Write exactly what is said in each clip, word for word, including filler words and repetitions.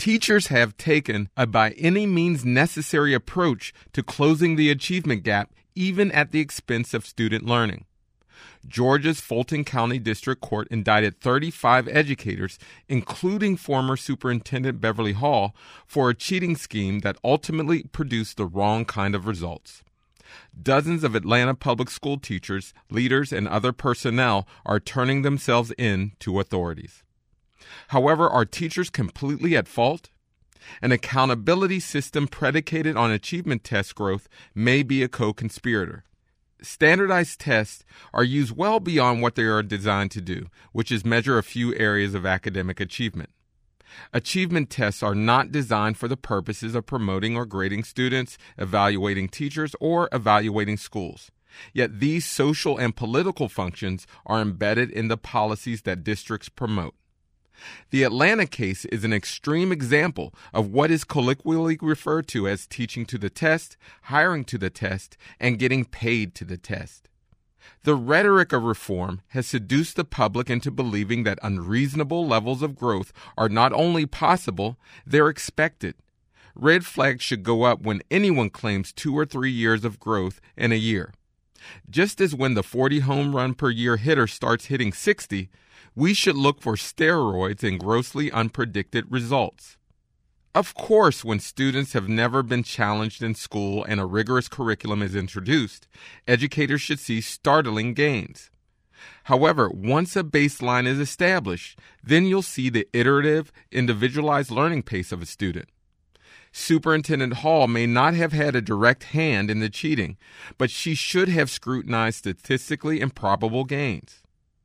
Teachers have taken a by any means necessary approach to closing the achievement gap, even at the expense of student learning. Georgia's Fulton County District Court indicted thirty-five educators, including former Superintendent Beverly Hall, for a cheating scheme that ultimately produced the wrong kind of results. Dozens of Atlanta public school teachers, leaders, and other personnel are turning themselves in to authorities. However, are teachers completely at fault? An accountability system predicated on achievement test growth may be a co-conspirator. Standardized tests are used well beyond what they are designed to do, which is measure a few areas of academic achievement. Achievement tests are not designed for the purposes of promoting or grading students, evaluating teachers, or evaluating schools. Yet these social and political functions are embedded in the policies that districts promote. The Atlanta case is an extreme example of what is colloquially referred to as teaching to the test, hiring to the test, and getting paid to the test. The rhetoric of reform has seduced the public into believing that unreasonable levels of growth are not only possible, they're expected. Red flags should go up when anyone claims two or three years of growth in a year. Just as when the forty home run per year hitter starts hitting sixty, we should look for steroids and grossly unpredicted results. Of course, when students have never been challenged in school and a rigorous curriculum is introduced, educators should see startling gains. However, once a baseline is established, then you'll see the iterative, individualized learning pace of a student. Superintendent Hall may not have had a direct hand in the cheating, but she should have scrutinized statistically improbable gains.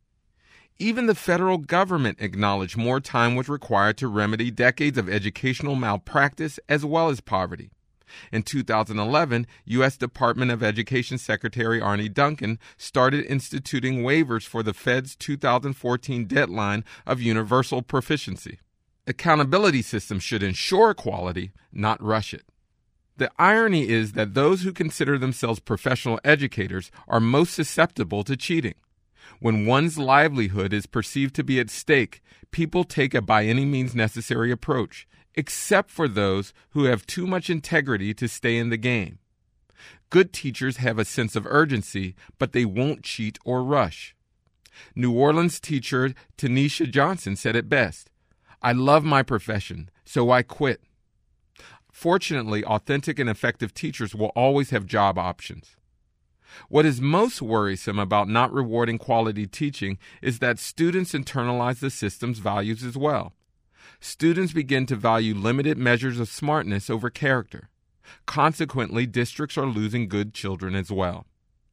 Even the federal government acknowledged more time was required to remedy decades of educational malpractice as well as poverty. In two thousand eleven, U S Department of Education Secretary Arne Duncan started instituting waivers for the Fed's two thousand fourteen deadline of universal proficiency. Accountability systems should ensure quality, not rush it. The irony is that those who consider themselves professional educators are most susceptible to cheating. When one's livelihood is perceived to be at stake, people take a by any means necessary approach, except for those who have too much integrity to stay in the game. Good teachers have a sense of urgency, but they won't cheat or rush. New Orleans teacher Tanisha Johnson said it best, "I love my profession, so I quit." Fortunately, authentic and effective teachers will always have job options. What is most worrisome about not rewarding quality teaching is that students internalize the system's values as well. Students begin to value limited measures of smartness over character. Consequently, districts are losing good children as well.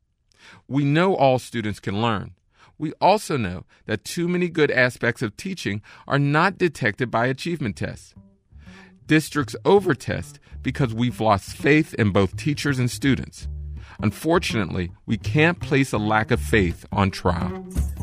We know all students can learn. We also know that too many good aspects of teaching are not detected by achievement tests. Districts overtest because we've lost faith in both teachers and students. Unfortunately, we can't place a lack of faith on trial.